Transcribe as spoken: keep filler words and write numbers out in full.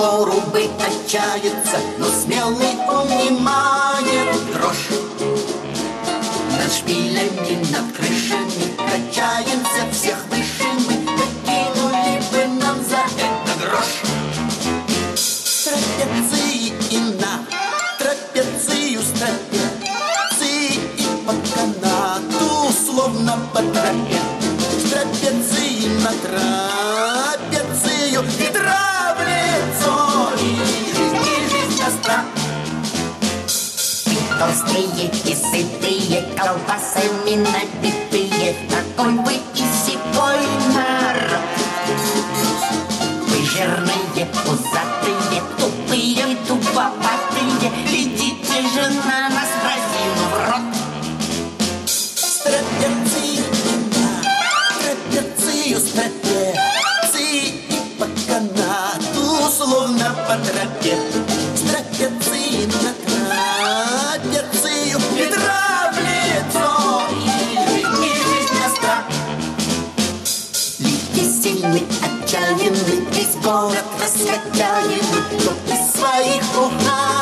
порубы отчается, но смелый унимает дрожь. Над шпилями, над крышами качаемся, всех выше мы, докинули бы нам за это грош. С трапеции и на трапецию, с трапеции и по канату, словно по тропе. С трапеции на трапецию, ведра в лицо, и жизнь, и жизнь остра. Толстые и сытые, колбасами набитые, какой вы и сякой народ. Вы жирные, пузатые, тупые, туповатые, глядите же на нас, разинув рот. С трапеции на трапецию, с трапеции и по канату, словно по тропе. С трапеции на трапецию, ведра в лицо, и жизнь, и жизнь остра. Люди сильны, отчаянны, весь город раскачаем, кто из своих уха